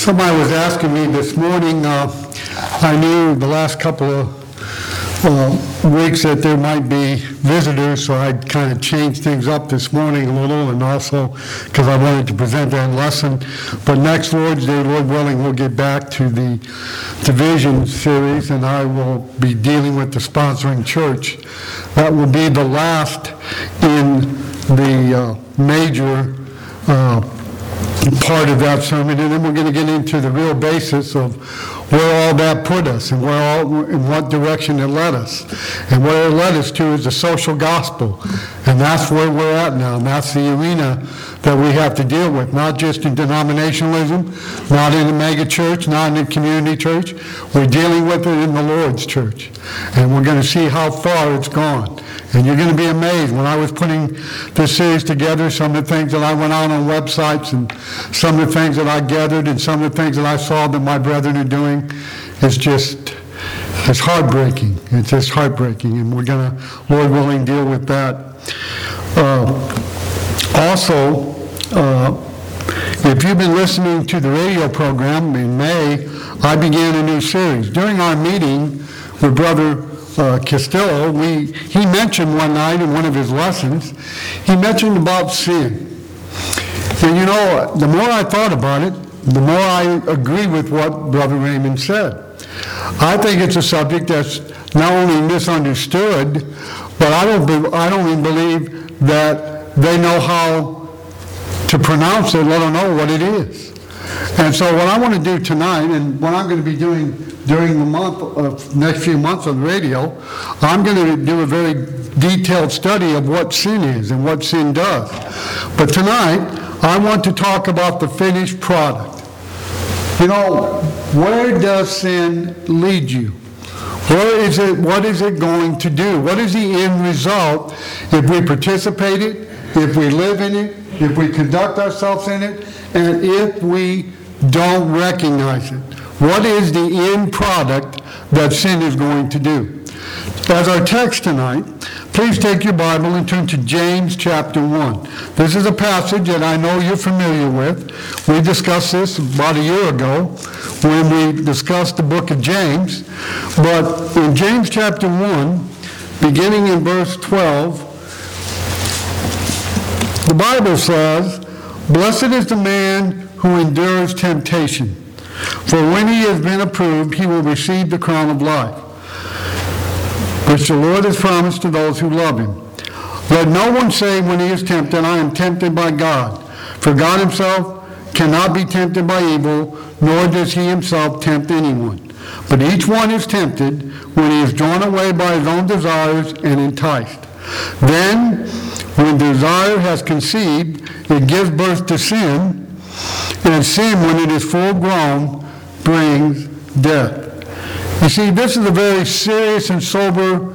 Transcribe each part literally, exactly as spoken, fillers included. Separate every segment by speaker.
Speaker 1: Somebody was asking me this morning, uh, I knew the last couple of uh, weeks that there might be visitors, so I'd kind of changed things up this morning a little, and also because I wanted to present that lesson. But next Lord's Day, Lord willing, we'll get back to the division series, and I will be dealing with the sponsoring church. That will be the last in the uh, major uh, part of that sermon, and then we're going to get into the real basis of where all that put us and where all, in what direction it led us. And where it led us to is the social gospel. And that's where we're at now. And that's the arena that we have to deal with, not just in denominationalism, not in the mega church, not in the community church. We're dealing with it in the Lord's church. And we're going to see how far it's gone. And you're going to be amazed. When I was putting this series together, some of the things that I went out on websites and some of the things that I gathered and some of the things that I saw that my brethren are doing, is just, it's heartbreaking. It's just heartbreaking. And we're going to, Lord willing, deal with that. Uh, also, uh, if you've been listening to the radio program, in May, I began a new series. During our meeting with Brother Uh, Castillo, we, he mentioned one night in one of his lessons, he mentioned about sin. And you know, the more I thought about it, the more I agree with what Brother Raymond said. I think it's a subject that's not only misunderstood, but I don't, be, I don't even believe that they know how to pronounce it, let alone what it is. And so what I want to do tonight, and what I'm going to be doing during the month of next few months on the radio, I'm going to do a very detailed study of what sin is and what sin does. But tonight, I want to talk about the finished product. You know, where does sin lead you? Where is it, what is it going to do? What is the end result if we participate in it, if we live in it, if we conduct ourselves in it, and if we don't recognize it? What is the end product that sin is going to do? As our text tonight, please take your Bible and turn to James chapter one. This is a passage that I know you're familiar with. We discussed this about a year ago when we discussed the book of James. But in James chapter one, beginning in verse twelve, the Bible says, "Blessed is the man who endures temptation, for when he has been approved, he will receive the crown of life, which the Lord has promised to those who love him. Let no one say when he is tempted, I am tempted by God. For God himself cannot be tempted by evil, nor does he himself tempt anyone. But each one is tempted when he is drawn away by his own desires and enticed. Then, when desire has conceived, it gives birth to sin, and sin, when it is full grown, brings death." You see, this is a very serious and sober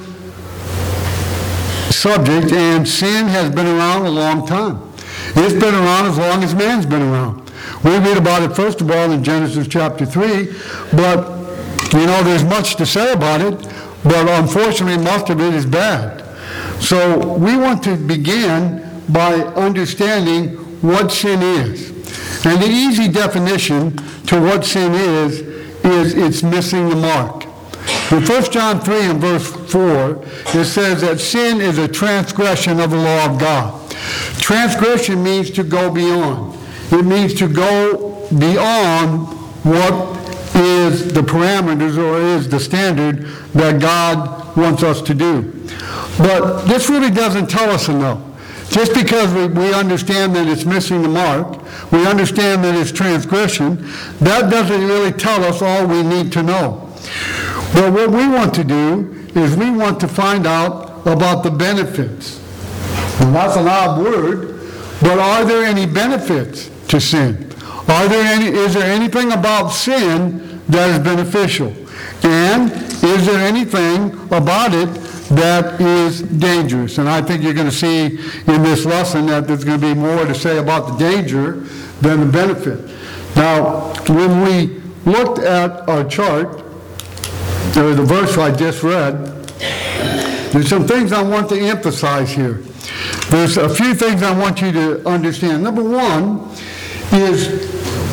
Speaker 1: subject, and sin has been around a long time. It's been around as long as man's been around. We read about it, first of all, in Genesis chapter three, but, you know, there's much to say about it, but unfortunately, most of it is bad. So we want to begin by understanding what sin is. And the easy definition to what sin is, is it's missing the mark. In First John three and verse four, it says that sin is a transgression of the law of God. Transgression means to go beyond. It means to go beyond what is the parameters or is the standard that God wants us to do. But this really doesn't tell us enough. Just because we, we understand that it's missing the mark, we understand that it's transgression, that doesn't really tell us all we need to know. But what we want to do is we want to find out about the benefits. And that's an odd word, but are there any benefits to sin? Are there any, is there anything about sin that is beneficial? And is there anything about it that is dangerous? And I think you're going to see in this lesson that there's going to be more to say about the danger than the benefit. Now, when we looked at our chart, or the verse I just read, there's some things I want to emphasize here. There's a few things I want you to understand. Number one is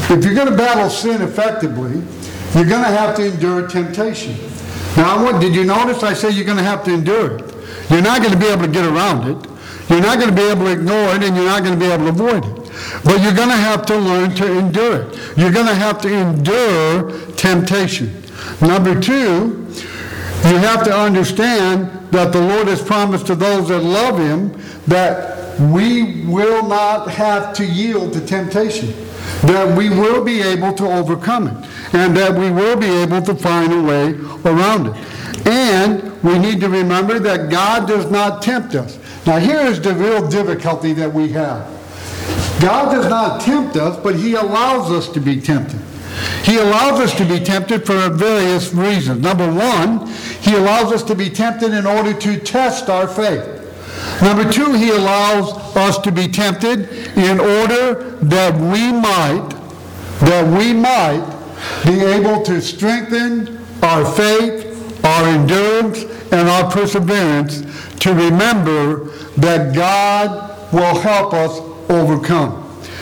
Speaker 1: if you're going to battle sin effectively, you're going to have to endure temptation. Now, what, did you notice I say you're going to have to endure it? You're not going to be able to get around it. You're not going to be able to ignore it, and you're not going to be able to avoid it. But you're going to have to learn to endure it. You're going to have to endure temptation. Number two, you have to understand that the Lord has promised to those that love Him that we will not have to yield to temptation, that we will be able to overcome it, and that we will be able to find a way around it. And we need to remember that God does not tempt us. Now here is the real difficulty that we have. God does not tempt us, but He allows us to be tempted. He allows us to be tempted for various reasons. Number one, He allows us to be tempted in order to test our faith. Number two, He allows us to be tempted in order that we might, that we might be able to strengthen our faith, our endurance, and our perseverance to remember that God will help us overcome.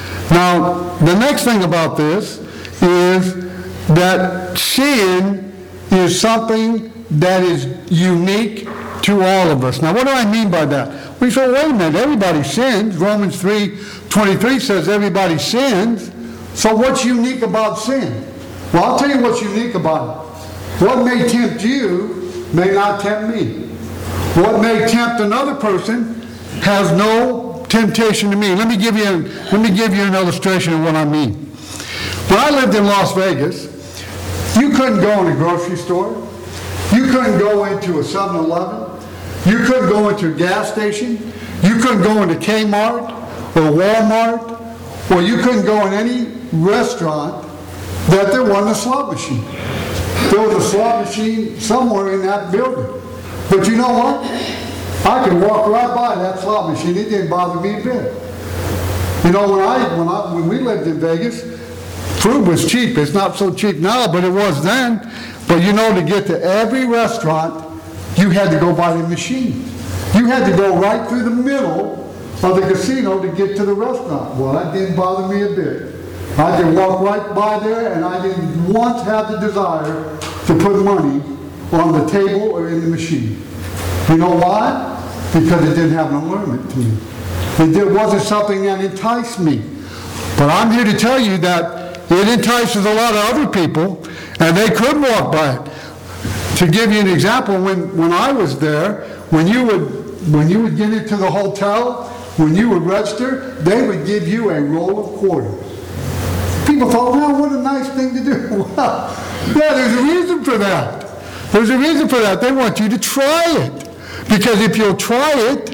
Speaker 1: Now, the next thing about this is that sin is something that is unique to all of us. Now, what do I mean by that? We say, wait a minute, everybody sins. Romans three twenty-three says everybody sins. So what's unique about sin? Well, I'll tell you what's unique about it. What may tempt you may not tempt me. What may tempt another person has no temptation to me. Let me give you an, let me give you an illustration of what I mean. When I lived in Las Vegas, you couldn't go in a grocery store. You couldn't go into a seven eleven. You couldn't go into a gas station. You couldn't go into Kmart or Walmart, or you couldn't go in any restaurant that there wasn't a slot machine. There was a slot machine somewhere in that building. But you know what? I could walk right by that slot machine. It didn't bother me a bit. You know, when I when I when we lived in Vegas, food was cheap. It's not so cheap now, but it was then. But you know, to get to every restaurant, you had to go by the machine. You had to go right through the middle of the casino to get to the restaurant. Well, that didn't bother me a bit. I could walk right by there, and I didn't once have the desire to put money on the table or in the machine. You know why? Because it didn't have an allurement to me. It wasn't something that enticed me. But I'm here to tell you that it entices a lot of other people, and they could walk by it. To give you an example, when, when I was there, when you would when you would get into the hotel, when you would register, they would give you a roll of quarters. People thought, well, what a nice thing to do. Well, yeah, there's a reason for that. There's a reason for that. They want you to try it. Because if you'll try it,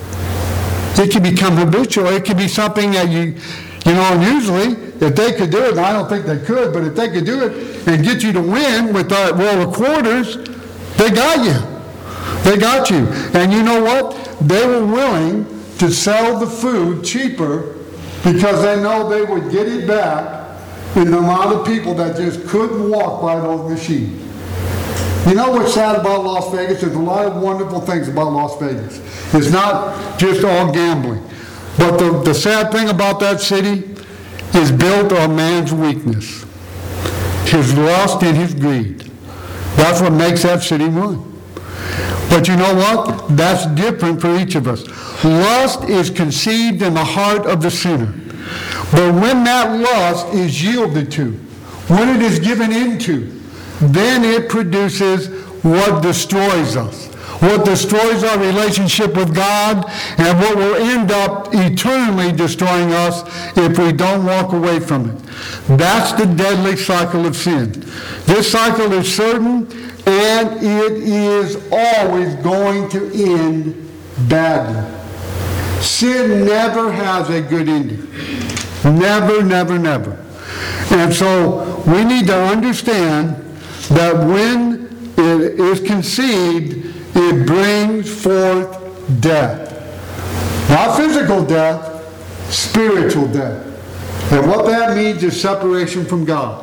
Speaker 1: it can become habitual. It can be something that you, you know, and usually, if they could do it, and I don't think they could, but if they could do it and get you to win with that roll of quarters, they got you. They got you. And you know what? They were willing to sell the food cheaper because they know they would get it back in the amount of people that just couldn't walk by those machines. You know what's sad about Las Vegas? There's a lot of wonderful things about Las Vegas. It's not just all gambling. But the, the sad thing about that city is built on man's weakness, his lust and his greed. That's what makes that city run. But you know what? That's different for each of us. Lust is conceived in the heart of the sinner. But when that lust is yielded to, when it is given into, then it produces what destroys us. What destroys our relationship with God, and what will end up eternally destroying us if we don't walk away from it. That's the deadly cycle of sin. This cycle is certain, and it is always going to end badly. Sin never has a good ending. Never, never, never. And so we need to understand that when it is conceived, it brings forth death. Not physical death, spiritual death. And what that means is separation from God.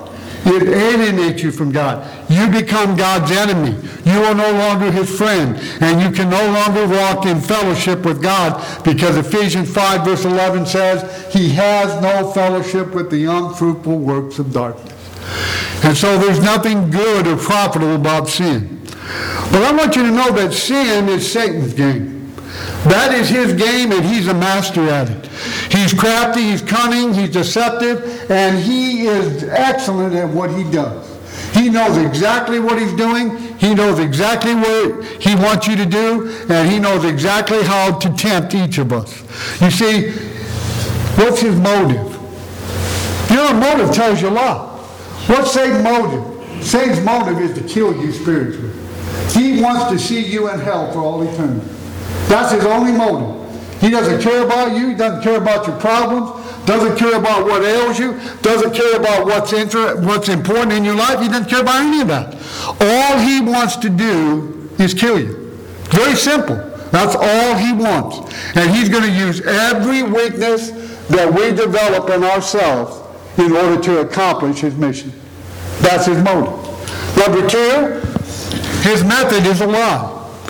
Speaker 1: It alienates you from God. You become God's enemy. You are no longer his friend, and you can no longer walk in fellowship with God, because Ephesians five verse eleven says he has no fellowship with the unfruitful works of darkness. And so there's nothing good or profitable about sin. But I want you to know that sin is Satan's game. That is his game, and he's a master at it. He's crafty, he's cunning, he's deceptive, and he is excellent at what he does. He knows exactly what he's doing. He knows exactly what he wants you to do, and he knows exactly how to tempt each of us. You see, what's his motive? Your motive tells you a lot. What's Satan's motive? Satan's motive is to kill you spiritually. He wants to see you in hell for all eternity. That's his only motive. He doesn't care about you. He doesn't care about your problems. Doesn't care about what ails you. Doesn't care about what's inter- what's important in your life. He doesn't care about any of that. All he wants to do is kill you. Very simple. That's all he wants. And he's going to use every weakness that we develop in ourselves in order to accomplish his mission. That's his motive. Number two, his method is a lie.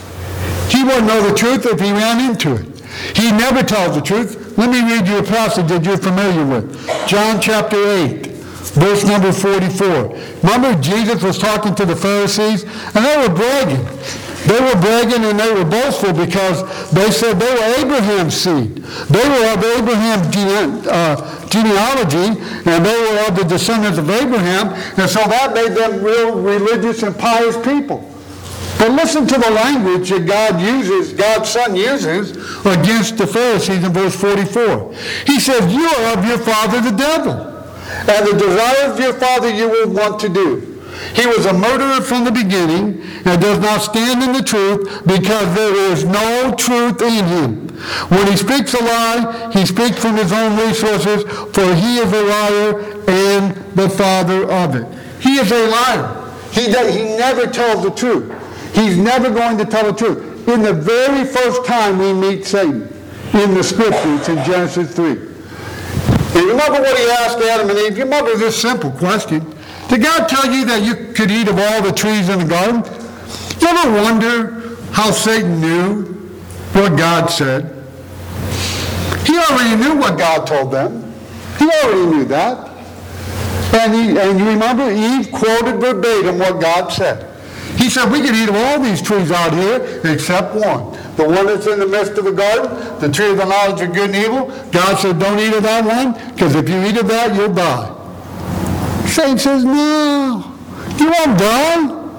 Speaker 1: He wouldn't know the truth if he ran into it. He never tells the truth. Let me read you a passage that you're familiar with. John chapter eight, verse number forty-four. Remember, Jesus was talking to the Pharisees, and they were bragging. They were bragging and they were boastful because they said they were Abraham's seed. They were of Abraham's gene- uh, genealogy, and they were of the descendants of Abraham, and so that made them real religious and pious people. But listen to the language that God uses, God's Son uses against the Pharisees in verse forty-four. He says, you are of your father the devil, and the desire of your father you will want to do. He was a murderer from the beginning and does not stand in the truth because there is no truth in him. When he speaks a lie, he speaks from his own resources, for he is a liar and the father of it. He is a liar. He, does, he never tells the truth. He's never going to tell the truth. In the very first time we meet Satan in the scriptures in Genesis three. And you remember what he asked Adam and Eve? You remember this simple question. Did God tell you that you could eat of all the trees in the garden? You ever wonder how Satan knew what God said? He already knew what God told them. He already knew that. And, he, and you remember Eve quoted verbatim what God said. He said, we can eat of all these trees out here except one. The one that's in the midst of the garden, the tree of the knowledge of good and evil. God said, don't eat of that one, because if you eat of that, you'll die. Satan says, no, you won't die.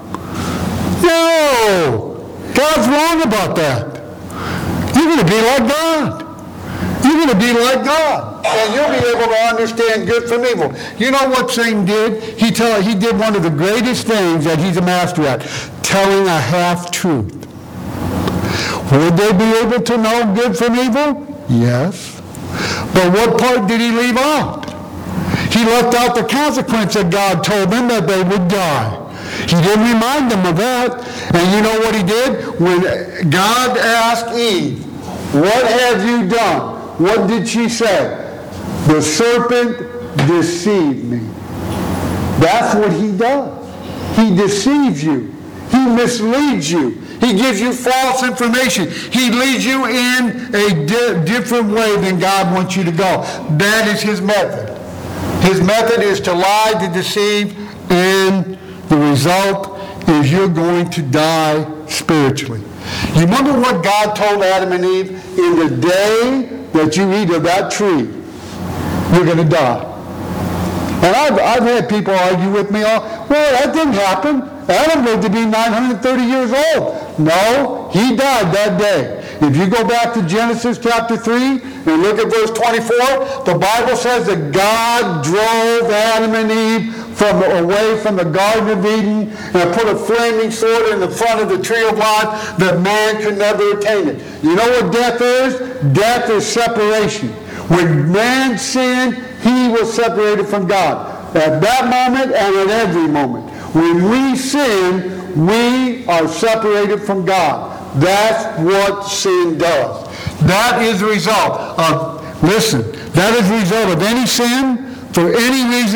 Speaker 1: No, God's wrong about that. You're going to be like God. You're going to be like God. And you'll be able to understand good from evil. You know what Satan did? He, tell, he did one of the greatest things that he's a master at, telling a half-truth. Would they be able to know good from evil? Yes. But what part did he leave out? He left out the consequence that God told them that they would die. He didn't remind them of that. And you know what he did? When God asked Eve, what have you done? What did she say? The serpent deceived me. That's what he does. He deceives you. He misleads you. He gives you false information. He leads you in a di- different way than God wants you to go. That is his method. His method is to lie, to deceive, and the result is you're going to die spiritually. You remember what God told Adam and Eve? In the day that you eat of that tree, you're going to die. And I've, I've had people argue with me, all, well, that didn't happen. Adam lived to be nine hundred thirty years old. No, he died that day. If you go back to Genesis chapter three and look at verse twenty-four, the Bible says that God drove Adam and Eve from away from the Garden of Eden and put a flaming sword in the front of the tree of life that man could never attain it. You know what death is? Death is separation. When man sinned, he was separated from God. At that moment and at every moment. When we sin, we are separated from God. That's what sin does. That is the result of, listen, that is the result of any sin, for any reason,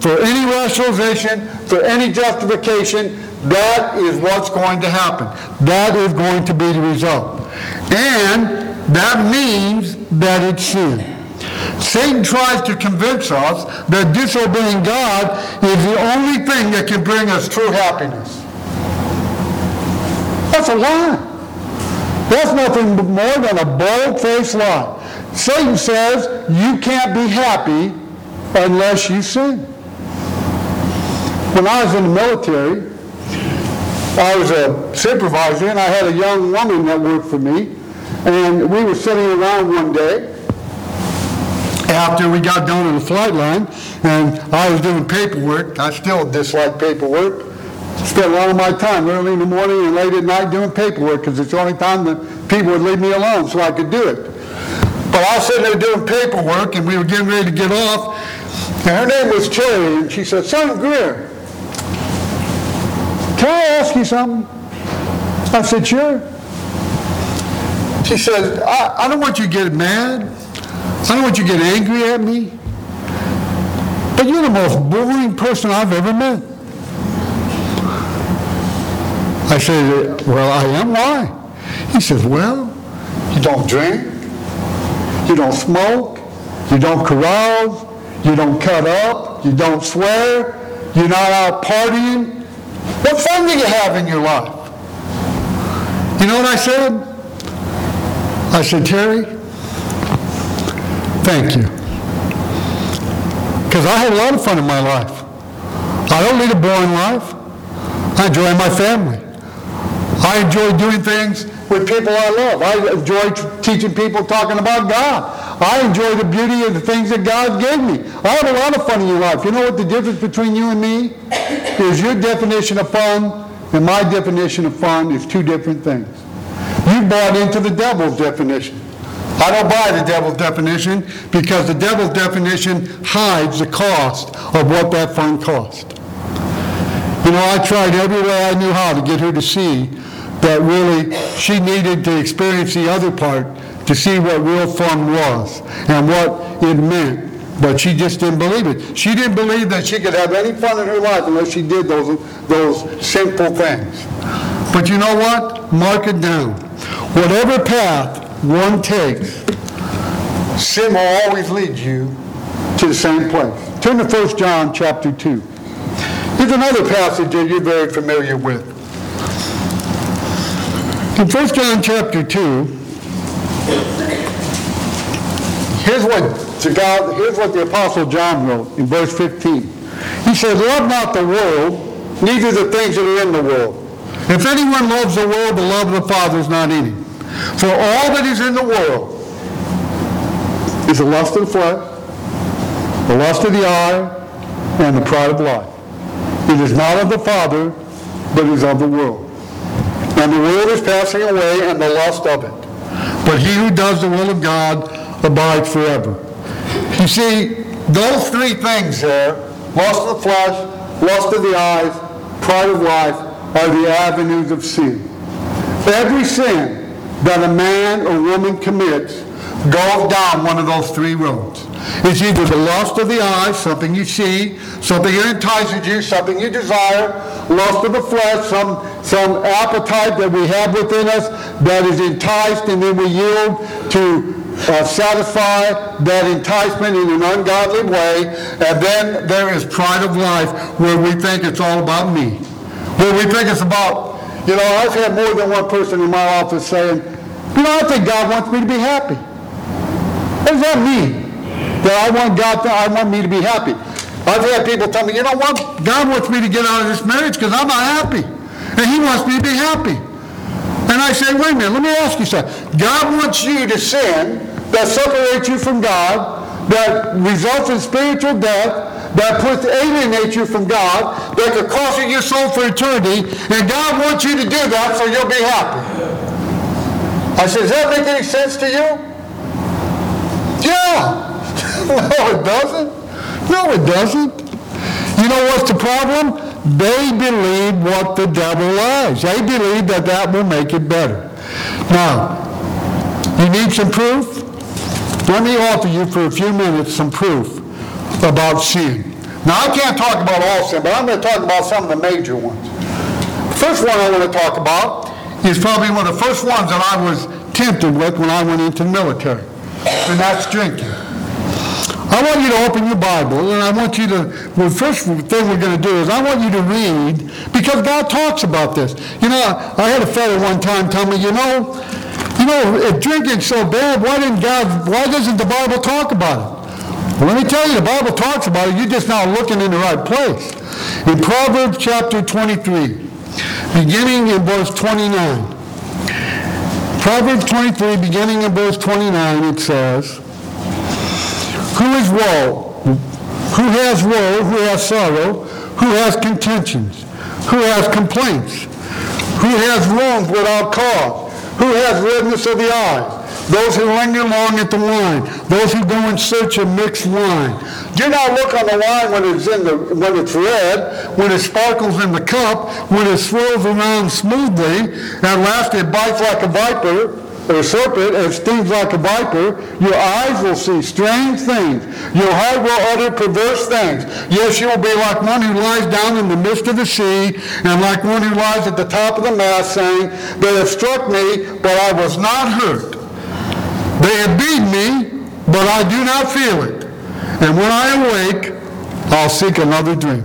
Speaker 1: for any rationalization, for any justification. That is what's going to happen. That is going to be the result. And that means that it's sin. Satan tries to convince us that disobeying God is the only thing that can bring us true happiness. That's a lie. That's nothing more than a bold-faced lie. Satan says you can't be happy unless you sin. When I was in the military, I was a supervisor, and I had a young woman that worked for me, and we were sitting around one day after we got done on the flight line, and I was doing paperwork. I still dislike paperwork. Spent a lot of my time early in the morning and late at night doing paperwork because it's the only time that people would leave me alone so I could do it. But I was sitting there doing paperwork, and we were getting ready to get off, and her name was Cherry, and she said, "Son Greer, can I ask you something?" I said, "Sure." She said, I, I don't want you to get mad. I don't want you to get angry at me. But you're the most boring person I've ever met. I said, "Well, I am. Why?" He says, "Well, you don't drink. You don't smoke. You don't carouse. You don't cut up. You don't swear. You're not out partying. What fun do you have in your life?" You know what I said? I said, "Terry, thank you. Because I had a lot of fun in my life. I don't lead a boring life. I enjoy my family. I enjoy doing things with people I love. I enjoy t- teaching people, talking about God. I enjoy the beauty of the things that God gave me. I have a lot of fun in your life. You know what the difference between you and me is? Your definition of fun and my definition of fun is two different things. You bought into the devil's definition. I don't buy the devil's definition because the devil's definition hides the cost of what that fun cost. You know, I tried every way I knew how to get her to see that really she needed to experience the other part to see what real fun was and what it meant. But she just didn't believe it. She didn't believe that she could have any fun in her life unless she did those, those sinful things. But you know what? Mark it down. Whatever path one takes, sin will always lead you to the same place. Turn to First John chapter two. Here's another passage that you're very familiar with. In First John chapter two, here's what, to God, here's what the Apostle John wrote in verse fifteen. He said, "Love not the world, neither the things that are in the world. If anyone loves the world, the love of the Father is not in him. For all that is in the world is the lust of the flesh, the lust of the eye, and the pride of life. It is not of the Father, but is of the world. And the world is passing away, and the lust of it. But he who does the will of God abides forever." You see, those three things there, lust of the flesh, lust of the eyes, pride of life, are the avenues of sin. Every sin that a man or woman commits goes down one of those three roads. It's either the lust of the eyes, something you see, something that entices you, something you desire, lust of the flesh, some, some appetite that we have within us that is enticed, and then we yield to uh, satisfy that enticement in an ungodly way. And then there is pride of life, where we think it's all about me. Where we think it's about, you know, I've had more than one person in my office saying, "You know, I think God wants me to be happy." What does that mean? That I want God to, I want me to be happy. I've had people tell me, "You know what? God wants me to get out of this marriage because I'm not happy. And he wants me to be happy." And I say, wait a minute, let me ask you something. God wants you to sin that separates you from God, that results in spiritual death, that puts alienates you from God, that could cost you your soul for eternity, and God wants you to do that so you'll be happy. I said, does that make any sense to you? Yeah. No, it doesn't. No, it doesn't. You know what's the problem? They believe what the devil lies. They believe that that will make it better. Now, you need some proof? Let me offer you for a few minutes some proof about sin. Now, I can't talk about all sin, but I'm going to talk about some of the major ones. The first one I want to talk about is probably one of the first ones that I was tempted with when I went into the military, and that's drinking. I want you to open your Bible, and I want you to, well, the first thing we're going to do is I want you to read, because God talks about this. You know, I had a fellow one time tell me, you know, you know, if drinking's so bad, why didn't God, why doesn't the Bible talk about it? Well, let me tell you, the Bible talks about it, you're just not looking in the right place. In Proverbs chapter twenty-three, beginning in verse twenty-nine. Proverbs twenty-three, beginning in verse twenty-nine, it says, Who is woe? Who has woe? Who has sorrow? Who has contentions? Who has complaints? Who has wounds without cause? Who has redness of the eyes? Those who linger long at the wine. Those who go in search of mixed wine. Do not look on the wine when it's in the when it's red, when it sparkles in the cup, when it swirls around smoothly. At last it bites like a viper, or a serpent, and stings like a viper. Your eyes will see strange things. Your heart will utter perverse things. Yes, you will be like one who lies down in the midst of the sea, and like one who lies at the top of the mast, saying, They have struck me, but I was not hurt. They have beaten me, but I do not feel it. And when I awake, I'll seek another drink.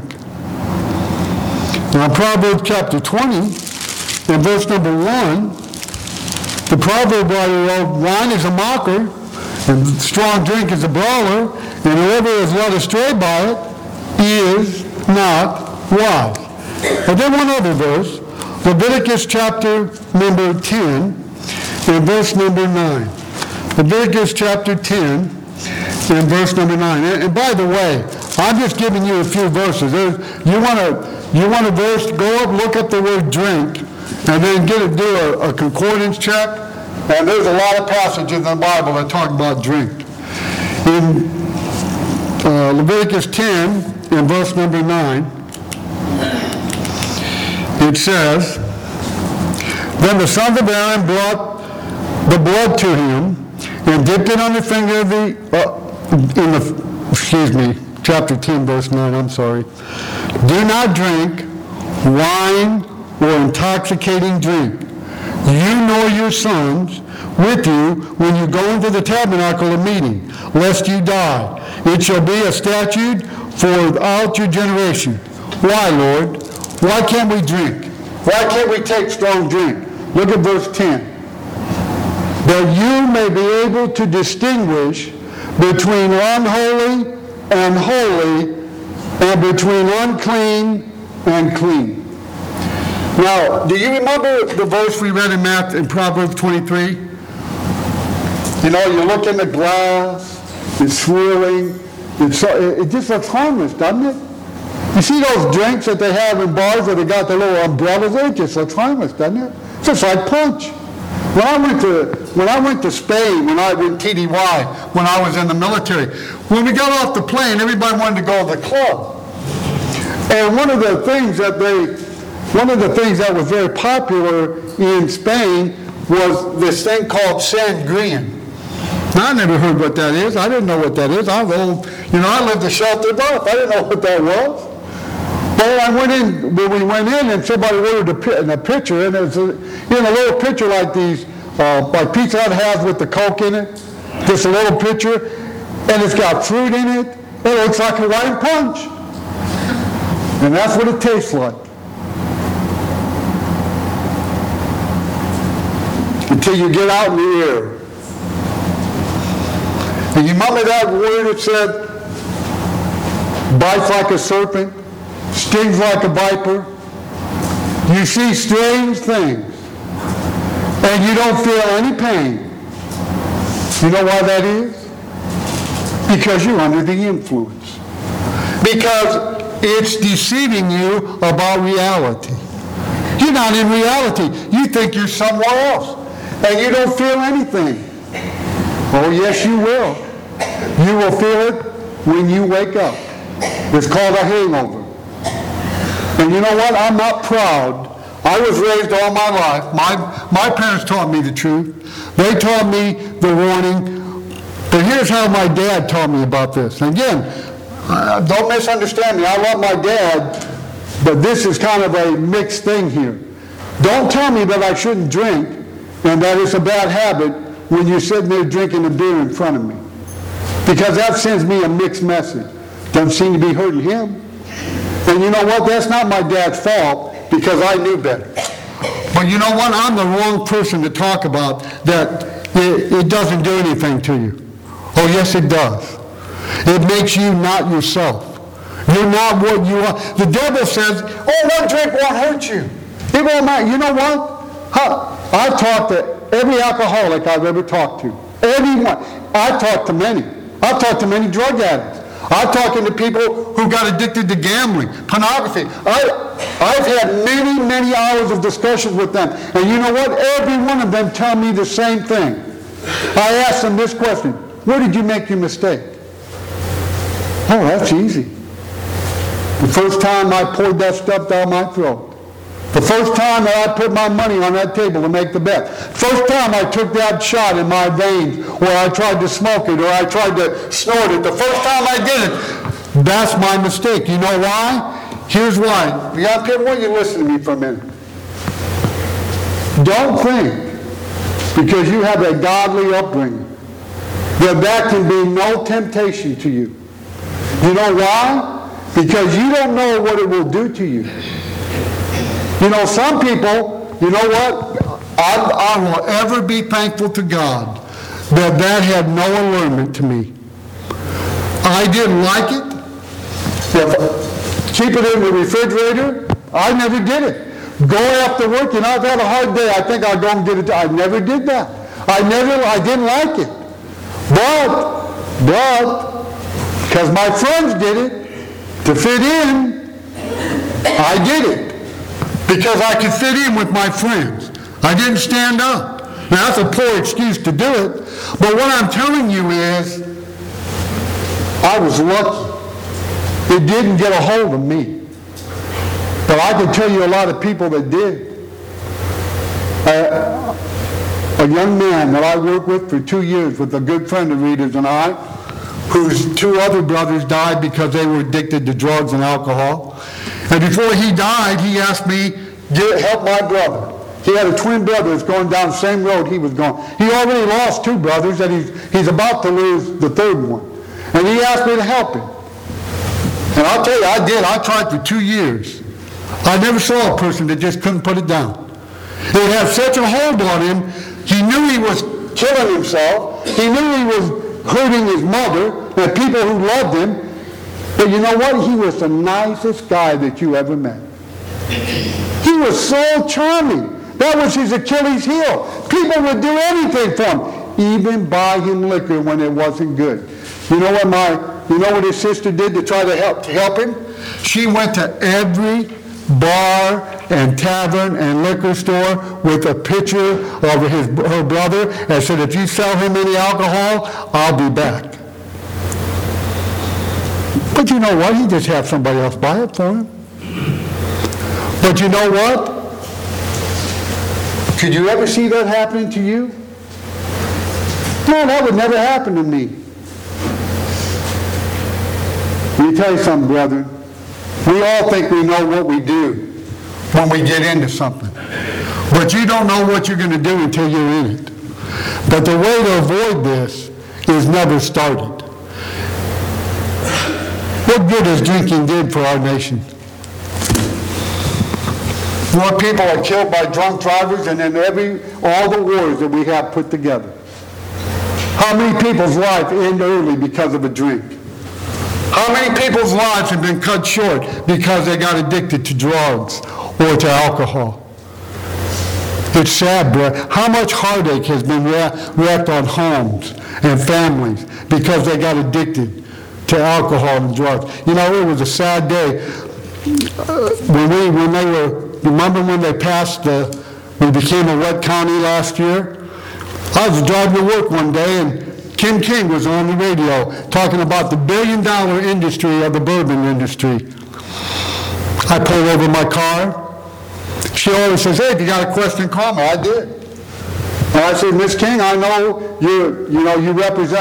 Speaker 1: Now, Proverbs chapter twenty, in verse number one, the proverb writer wrote, Wine is a mocker, and strong drink is a brawler, and whoever is led astray by it is not wise. And then one other verse, Leviticus chapter number ten, and verse number nine. Leviticus chapter ten, and verse number nine. And, and by the way, I'm just giving you a few verses. There's, you want to you want a verse, go up, look up the word drink, and then get it, do a, a concordance check. And there's a lot of passages in the Bible that talk about drink. In uh, Leviticus ten, in verse number nine, it says, Then the sons of Aaron brought the blood to him, and dipped it on the finger of the, uh, in the, excuse me, chapter ten, verse nine, I'm sorry. Do not drink wine or intoxicating drink. You nor your sons with you when you go into the tabernacle of meeting, lest you die. It shall be a statute throughout your generation. Why, Lord? Why can't we drink? Why can't we take strong drink? Look at verse ten. That you may be able to distinguish between unholy and holy, and between unclean and clean. Now, do you remember the verse we read in Math in Proverbs twenty-three? You know, you look in the glass, it's swirling, it's so, it, it just looks harmless, doesn't it? You see those drinks that they have in bars where they got the little umbrellas, it just looks harmless, doesn't it? It's just like punch. When I went to when I went to Spain, when I went to T D Y, when I was in the military, when we got off the plane, everybody wanted to go to the club. And one of the things that they, one of the things that was very popular in Spain was this thing called sangria. Now, I never heard what that is. I didn't know what that is. I was old, you know, I lived a sheltered life. I didn't know what that was. But I went in, when we went in, and somebody ordered a, a pitcher, and it's a, in a little pitcher like these, uh, like Pizza Hut has with the Coke in it, just a little pitcher, and it's got fruit in it. It looks like a white punch. And that's what it tastes like. Until you get out in the air. And you remember that word that said, bites like a serpent, stings like a viper. You see strange things, and you don't feel any pain. You know why that is? Because you're under the influence. Because it's deceiving you about reality. You're not in reality. You think you're somewhere else, and you don't feel anything. Oh, yes, you will. You will feel it when you wake up. It's called a hangover. And you know what? I'm not proud. I was raised all my life. My, my parents taught me the truth. They taught me the warning. But here's how my dad taught me about this. And again, uh, don't misunderstand me. I love my dad, but this is kind of a mixed thing here. Don't tell me that I shouldn't drink and that it's a bad habit when you're sitting there drinking a beer in front of me. Because that sends me a mixed message. Doesn't seem to be hurting him. And you know what? That's not my dad's fault because I knew better. But you know what? I'm the wrong person to talk about that it, it doesn't do anything to you. Oh, yes, it does. It makes you not yourself. You're not what you are. The devil says, oh, one drink won't hurt you. It won't matter. You know what? Huh. I've talked to every alcoholic I've ever talked to. Everyone. I've talked to many. I've talked to many drug addicts. I'm talking to people who got addicted to gambling, pornography. I, I've had many, many hours of discussions with them. And you know what? Every one of them tell me the same thing. I ask them this question: where did you make your mistake? Oh, that's easy. The first time I poured that stuff down my throat. The first time that I put my money on that table to make the bet. First time I took that shot in my veins, or I tried to smoke it, or I tried to snort it. The first time I did it, that's my mistake. You know why? Here's why. Young people, I want you to listen to me for a minute. Don't think, because you have a godly upbringing, that that can be no temptation to you. You know why? Because you don't know what it will do to you. You know, some people, you know what? I, I will ever be thankful to God that that had no allurement to me. I didn't like it. If, keep it in the refrigerator. I never did it. Go after work, you know, I've had a hard day. I think I'll go and get it. I never did that. I never, I didn't like it. But, but, because my friends did it, to fit in, I did it. Because I could fit in with my friends. I didn't stand up. Now, that's a poor excuse to do it. But what I'm telling you is, I was lucky. It didn't get a hold of me. But I can tell you a lot of people that did. Uh, a young man that I worked with for two years with a good friend of Rita's and I, whose two other brothers died because they were addicted to drugs and alcohol. And before he died, he asked me, Get, help my brother. He had a twin brother that's going down the same road he was going. He already lost two brothers, and he's, he's about to lose the third one. And he asked me to help him. And I'll tell you, I did. I tried for two years. I never saw a person that just couldn't put it down. It had such a hold on him, he knew he was killing himself. He knew he was hurting his mother and people who loved him. But you know what? He was the nicest guy that you ever met. He was so charming. That was his Achilles heel. People would do anything for him, even buy him liquor when it wasn't good. You know what my, you know what his sister did to try to help to help him? She went to every bar and tavern and liquor store with a picture of his her brother and said, if you sell him any alcohol, I'll be back. But you know what? He just had somebody else buy it for him. But you know what? Could you ever see that happening to you? No, that would never happen to me. Let me tell you something, brethren. We all think we know what we do when we get into something. But you don't know what you're going to do until you're in it. But the way to avoid this is never started. What good has drinking did for our nation? More people are killed by drunk drivers than in every, all the wars that we have put together. How many people's lives end early because of a drink? How many people's lives have been cut short because they got addicted to drugs or to alcohol? It's sad, bro. How much heartache has been wreaked on homes and families because they got addicted to alcohol and drugs? You know, it was a sad day uh, when we when they were. Remember when they passed the? We became a wet county last year. I was driving to work one day and Kim King was on the radio talking about the billion dollar industry of the bourbon industry. I pulled over my car. She always says, hey, if you got a question, call me. I did. And I said, Miss King, I know you you know you represent the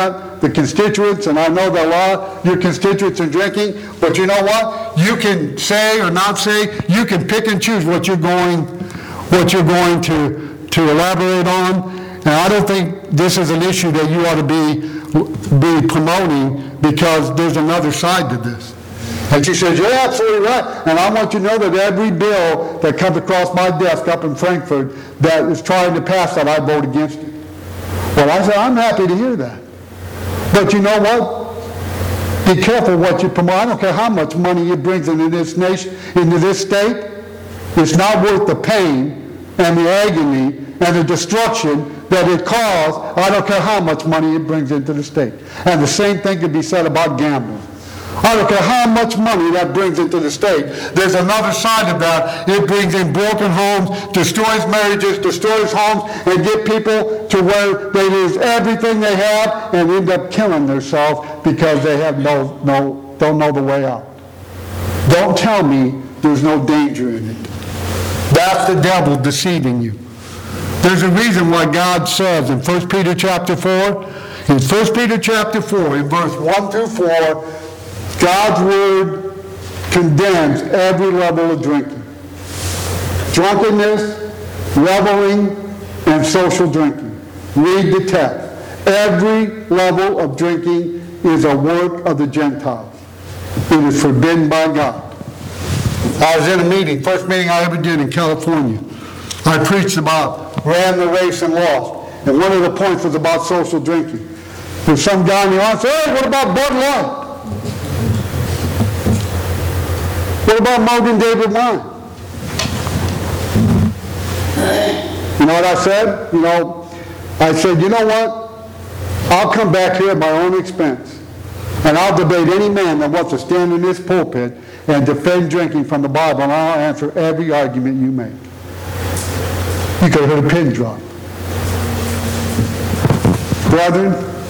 Speaker 1: the constituents, and I know that a lot of your constituents are drinking, but you know what? You can say or not say, you can pick and choose what you're going, what you're going to, to elaborate on. And I don't think this is an issue that you ought to be, be promoting, because there's another side to this. And she says, you're absolutely right. And I want you to know that every bill that comes across my desk up in Frankfurt that is trying to pass that, I vote against it. Well, I said, I'm happy to hear that. But you know what? Be careful what you promote. I don't care how much money it brings into this nation, into this state. It's not worth the pain and the agony and the destruction that it caused. I don't care how much money it brings into the state. And the same thing could be said about gambling. I don't care how much money that brings into the state. There's another side of that. It brings in broken homes, destroys marriages, destroys homes, and get people to where they lose everything they have and end up killing themselves because they have no, no, don't know the way out. Don't tell me there's no danger in it. That's the devil deceiving you. There's a reason why God says in First Peter chapter four, in First Peter chapter four, in verse one through four, God's word condemns every level of drinking. Drunkenness, reveling, and social drinking. Read the text. Every level of drinking is a work of the Gentiles. It is forbidden by God. I was in a meeting, first meeting I ever did in California. I preached about, ran the race and lost. And one of the points was about social drinking. There's some guy in the audience said, hey, what about Bud Light? What about Mogan David wine? You know what I said? You know, I said, you know what? I'll come back here at my own expense, and I'll debate any man that wants to stand in this pulpit and defend drinking from the Bible, and I'll answer every argument you make. You could have heard a pin drop. Brethren,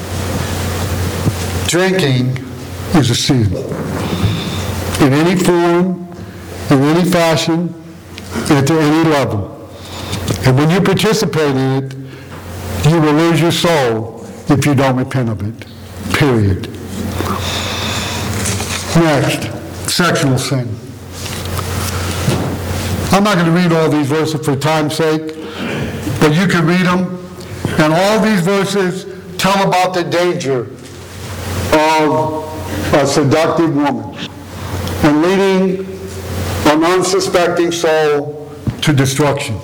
Speaker 1: drinking is a sin. In any form, in any fashion, and to any level. And when you participate in it, you will lose your soul if you don't repent of it. Period. Next, sexual sin. I'm not going to read all these verses for time's sake, but you can read them. And all these verses tell about the danger of a seductive woman and leading an unsuspecting soul to destruction.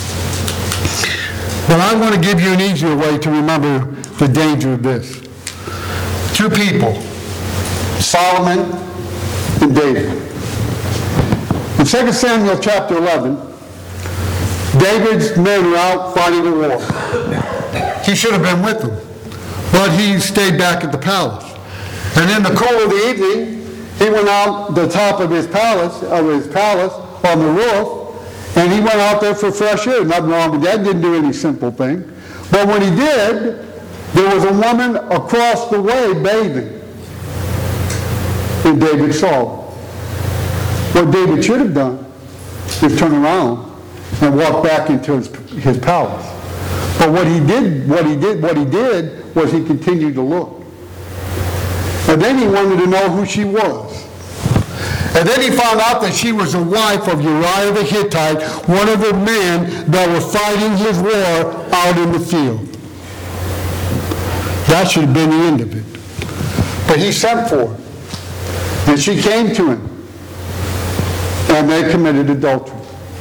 Speaker 1: But I want to give you an easier way to remember the danger of this. Two people, Solomon and David. In Second Samuel chapter eleven, David's men are out fighting a war. He should have been with them, but he stayed back at the palace. And in the cool of the evening, he went out the top of his palace, of his palace, on the roof, and he went out there for fresh air. Nothing wrong with that. Didn't do any simple thing. But when he did, there was a woman across the way bathing. And David saw her. What David should have done is turn around and walk back into his, his palace. But what he did, what he did, what he did was he continued to look. And then he wanted to know who she was. And then he found out that she was the wife of Uriah the Hittite, one of the men that were fighting his war out in the field. That should have been the end of it. But he sent for her. And she came to him. And they committed adultery.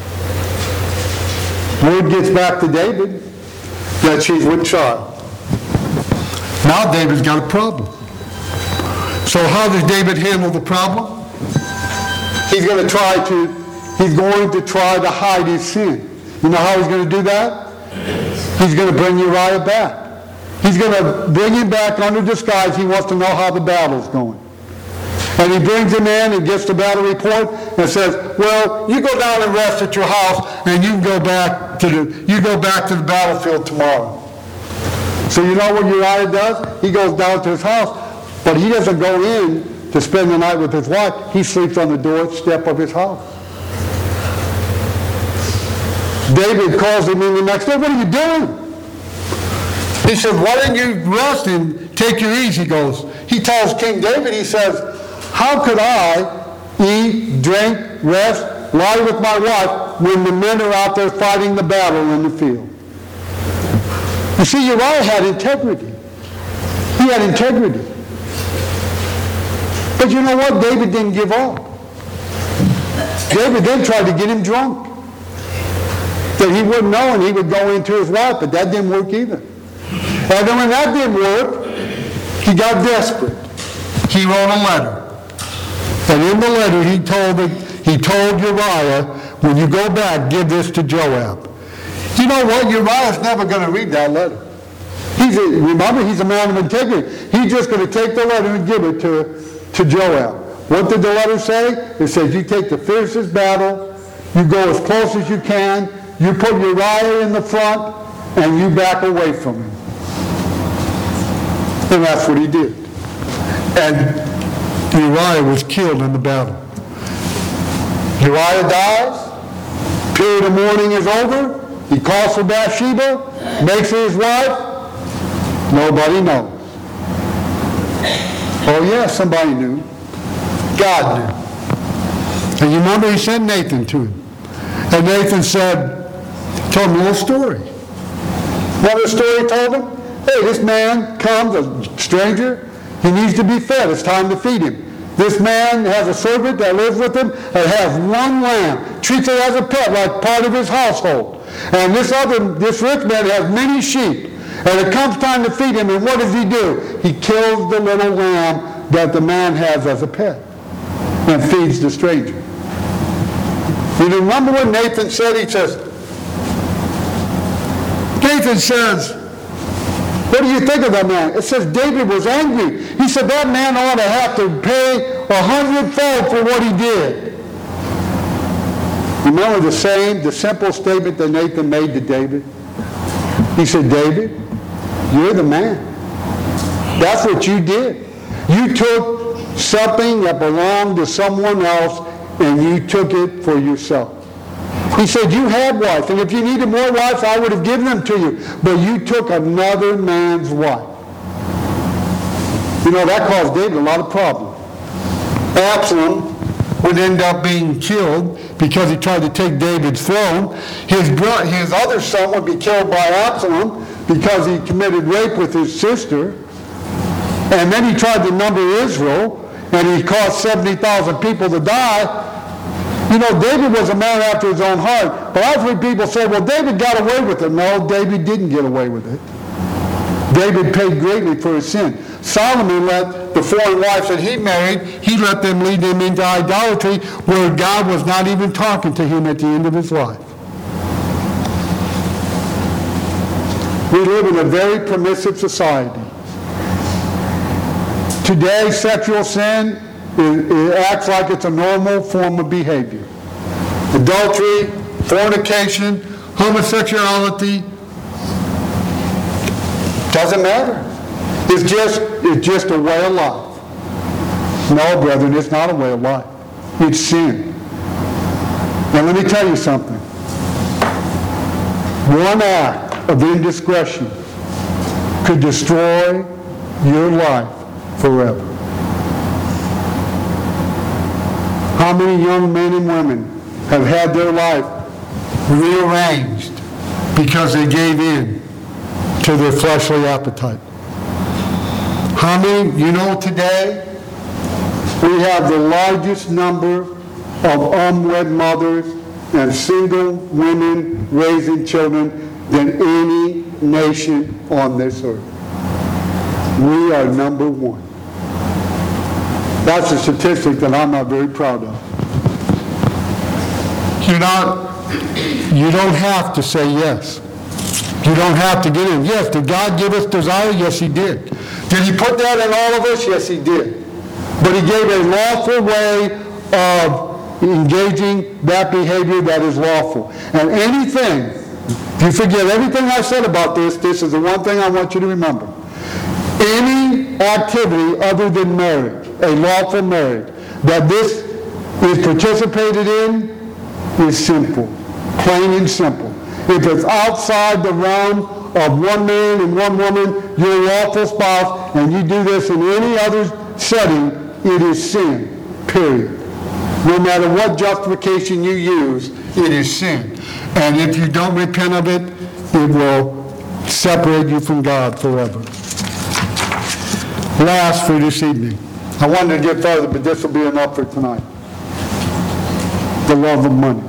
Speaker 1: Word gets back to David that she's with child. Now David's got a problem. So how does David handle the problem? He's going to try to, he's going to try to hide his sin. You know how he's going to do that? He's going to bring Uriah back. He's going to bring him back under disguise. He wants to know how the battle's going. And he brings him in and gets the battle report and says, well, you go down and rest at your house and you can go back to the, you go back to the battlefield tomorrow. So you know what Uriah does? He goes down to his house. But he doesn't go in to spend the night with his wife. He sleeps on the doorstep of his house. David calls him in the next day. What are you doing? He says, why don't you rest and take your ease? He goes, he tells King David, he says, how could I eat, drink, rest, lie with my wife when the men are out there fighting the battle in the field? You see, Uriah had integrity. He had integrity. But you know what? David didn't give up. David then tried to get him drunk. That he wouldn't know and he would go into his wife, but that didn't work either. And then when that didn't work, he got desperate. He wrote a letter. And in the letter he told the, he told Uriah, when you go back, give this to Joab. You know what? Uriah's never going to read that letter. He's a, remember, he's a man of integrity. He's just going to take the letter and give it to, to Joab. What did the letter say? It says you take the fiercest battle, you go as close as you can, you put Uriah in the front, and you back away from him. And that's what he did. And Uriah was killed in the battle. Uriah dies, period of mourning is over, he calls for Bathsheba, makes her his wife, nobody knows. Oh yeah, somebody knew. God knew. And you remember he sent Nathan to him. And Nathan said, told him a little story. What the story told him? Hey, this man comes, a stranger, he needs to be fed. It's time to feed him. This man has a servant that lives with him and has one lamb, treats it as a pet, like part of his household. And this other, this rich man has many sheep. And it comes time to feed him, and what does he do? He kills the little lamb that the man has as a pet and feeds the stranger. You remember what Nathan said? He says, Nathan says, what do you think of that man? It says David was angry. He said that man ought to have to pay a hundredfold for what he did. Remember the same, the simple statement that Nathan made to David? He said, David, you're the man. That's what you did. You took something that belonged to someone else and you took it for yourself. He said, you had wives, and if you needed more wives, I would have given them to you. But you took another man's wife. You know, that caused David a lot of problems. Absalom would end up being killed because he tried to take David's throne. His, bro- his other son would be killed by Absalom because he committed rape with his sister. And then he tried to number Israel, and he caused seventy thousand people to die. You know, David was a man after his own heart. But I've heard people say, well, David got away with it. No, David didn't get away with it. David paid greatly for his sin. Solomon let the foreign wives that he married, he let them lead him into idolatry where God was not even talking to him at the end of his life. We live in a very permissive society. Today, sexual sin It, it acts like it's a normal form of behavior. Adultery, fornication, homosexuality, doesn't matter. It's just, it's just a way of life. No, brethren, it's not a way of life. It's sin. Now let me tell you something. One act of indiscretion could destroy your life forever. How many young men and women have had their life rearranged because they gave in to their fleshly appetite? How many, you know, today we have the largest number of unwed mothers and single women raising children than any nation on this earth. We are number one. That's a statistic that I'm not very proud of. You're not, you don't have to say yes. You don't have to get in. Yes, did God give us desire? Yes, he did. Did he put that in all of us? Yes, he did. But he gave a lawful way of engaging that behavior that is lawful. And anything, if you forget everything I said about this, this is the one thing I want you to remember. Any activity other than marriage, a lawful marriage, that this is participated in is simple, plain and simple. If it's outside the realm of one man and one woman, your lawful spouse, and you do this in any other setting, it is sin, period. No matter what justification you use, it is sin. And if you don't repent of it, it will separate you from God forever. Last for this evening. I wanted to get further, but this will be enough for tonight. The love of money.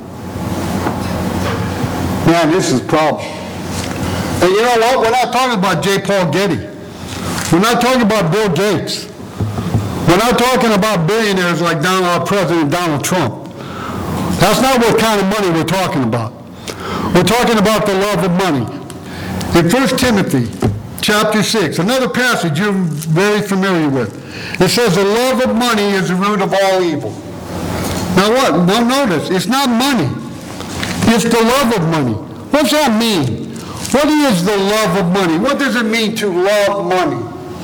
Speaker 1: Man, this is a problem. And you know what? We're not talking about J. Paul Getty. We're not talking about Bill Gates. We're not talking about billionaires like Donald, our President Donald Trump. That's not what kind of money we're talking about. We're talking about the love of money. In First Timothy chapter six, another passage you're very familiar with, it says the love of money is the root of all evil. Now what? Now notice, it's not money. It's the love of money. What's that mean? What is the love of money? What does it mean to love money?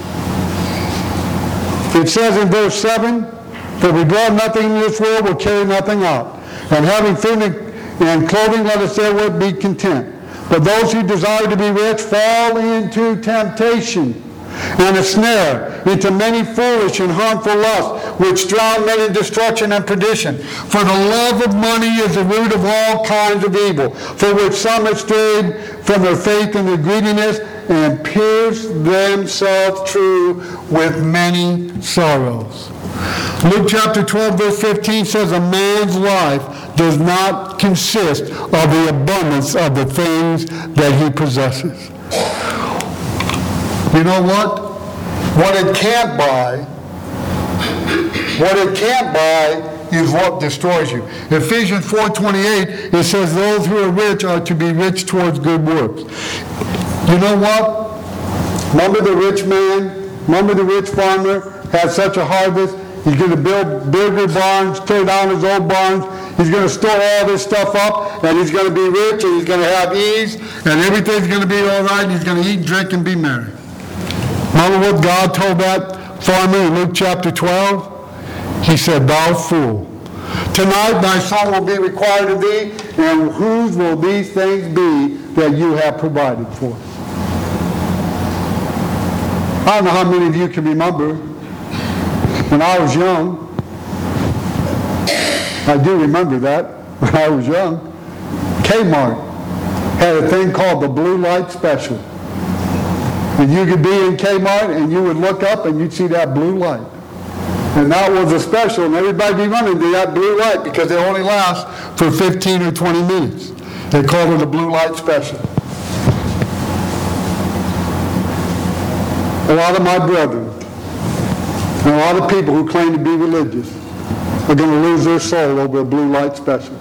Speaker 1: It says in verse seven, for we draw nothing in this world, will carry nothing out. And having food and clothing, let us therewith be content. But those who desire to be rich fall into temptation and a snare, into many foolish and harmful lusts, which drown men in destruction and perdition. For the love of money is the root of all kinds of evil, for which some have strayed from their faith and their greediness, and pierced themselves through with many sorrows. Luke chapter twelve, verse fifteen says, a man's life does not consist of the abundance of the things that he possesses. You know what? What it can't buy, what it can't buy is what destroys you. Ephesians four twenty-eight, it says those who are rich are to be rich towards good works. You know what? Remember the rich man, remember the rich farmer had such a harvest. He's going to build bigger barns, tear down his old barns. He's going to store all this stuff up, and he's going to be rich, and he's going to have ease, and everything's going to be all right, and he's going to eat, drink, and be merry. Remember what God told that farmer in Luke chapter twelve? He said, thou fool, tonight thy son will be required of thee, and whose will these things be that you have provided for? I don't know how many of you can remember when I was young. I do remember that when I was young. Kmart had a thing called the Blue Light Special. And you could be in Kmart and you would look up and you'd see that blue light. And that was a special, and everybody be running to that blue light because it only lasts for fifteen or twenty minutes. They called it a Blue Light Special. A lot of my brethren, and a lot of people who claim to be religious, are going to lose their soul over a Blue Light Special.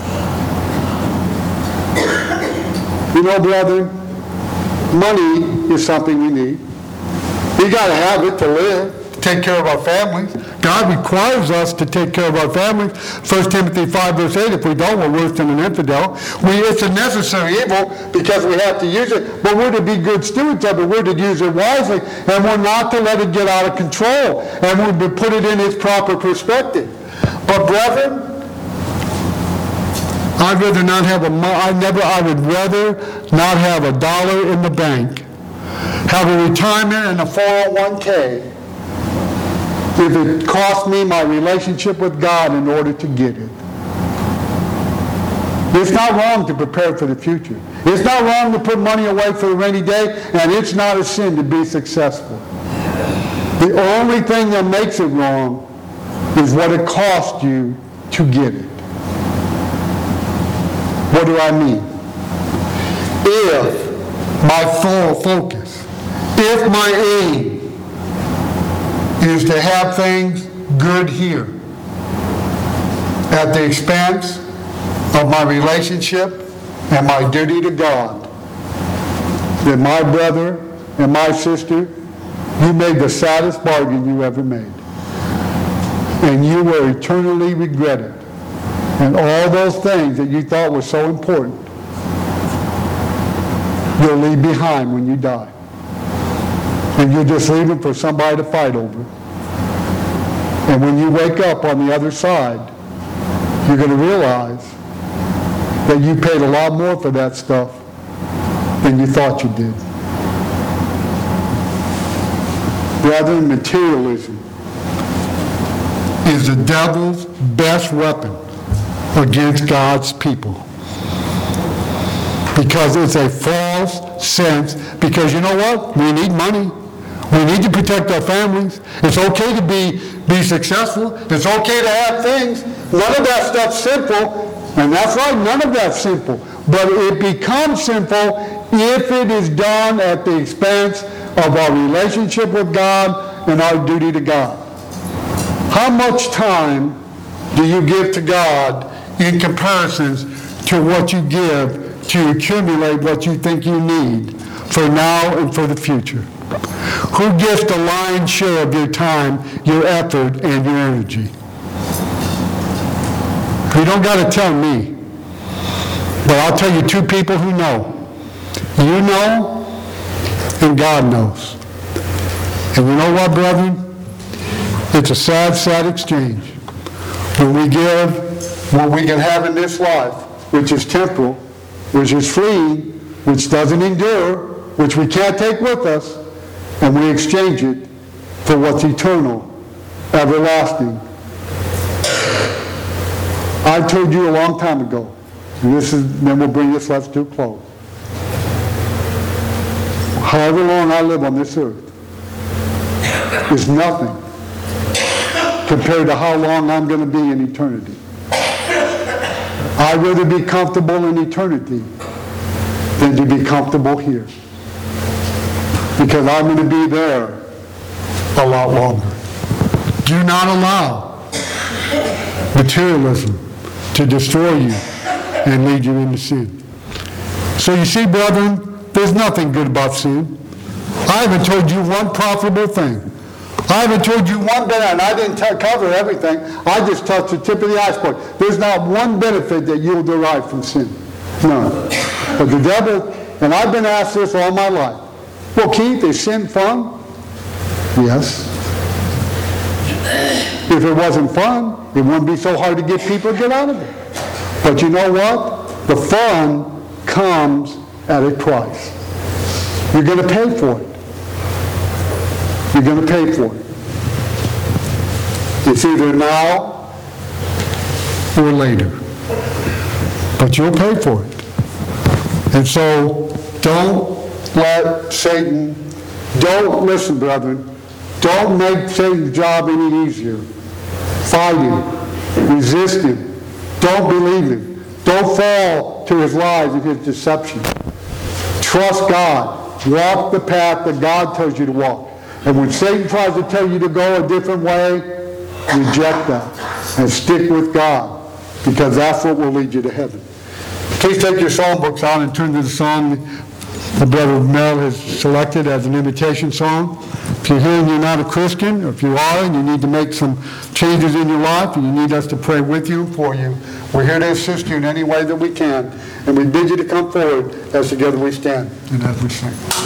Speaker 1: You know, brethren, money is something we need. We got to have it to live, to take care of our families. God requires us to take care of our families. First Timothy five, verse eight, if we don't, we're worse than an infidel. We, it's a necessary evil because we have to use it, but we're to be good stewards of it. We're to use it wisely, and we're not to let it get out of control, and we're to put it in its proper perspective. But brethren, I'd rather not have a, I never, I would rather not have a dollar in the bank, have a retirement and a four oh one k, if it cost me my relationship with God in order to get it. It's not wrong to prepare for the future. It's not wrong to put money away for a rainy day, and it's not a sin to be successful. The only thing that makes it wrong is what it cost you to get it. What do I mean? If my full focus, if my aim is to have things good here at the expense of my relationship and my duty to God, then my brother and my sister, you made the saddest bargain you ever made. And you will eternally regret it. And all those things that you thought were so important, you'll leave behind when you die. And you'll just leave them for somebody to fight over. And when you wake up on the other side, you're going to realize that you paid a lot more for that stuff than you thought you did. Brethren, materialism is the devil's best weapon against God's people. Because it's a false sense. Because you know what? We need money. We need to protect our families. It's okay to be, be successful. It's okay to have things. None of that stuff's simple. And that's right, none of that's simple. But it becomes simple if it is done at the expense of our relationship with God and our duty to God. How much time do you give to God in comparisons to what you give to accumulate what you think you need for now and for the future? Who gets the lion's share of your time, your effort, and your energy? You don't got to tell me. But I'll tell you two people who know. You know, and God knows. And you know what, brethren? It's a sad, sad exchange. When we give what we can have in this life, which is temporal, which is fleeting, which doesn't endure, which we can't take with us, and we exchange it for what's eternal, everlasting. I told you a long time ago, and this is, then we'll bring this lesson to a close. However long I live on this earth is nothing compared to how long I'm going to be in eternity. I'd rather be comfortable in eternity than to be comfortable here. Because I'm going to be there a lot longer. Do not allow materialism to destroy you and lead you into sin. So you see, brethren, there's nothing good about sin. I haven't told you one profitable thing. I haven't told you one benefit, and I didn't t- cover everything. I just touched the tip of the iceberg. There's not one benefit that you'll derive from sin. None. But the devil, and I've been asked this all my life, well, Keith, is sin fun? Yes. If it wasn't fun, it wouldn't be so hard to get people to get out of it. But you know what? The fun comes at a price. You're going to pay for it. You're going to pay for it. It's either now or later. But you'll pay for it. And so don't let Satan, don't listen, brethren, don't make Satan's job any easier. Fight him. Resist him. Don't believe him. Don't fall to his lies and his deception. Trust God. Walk the path that God tells you to walk. And when Satan tries to tell you to go a different way, reject that and stick with God, because that's what will lead you to heaven. Please take your song books out and turn to the song the brother Mel has selected as an invitation song. If you're here and you're not a Christian, or if you are and you need to make some changes in your life and you need us to pray with you and for you, we're here to assist you in any way that we can. And we bid you to come forward as together we stand and as we sing.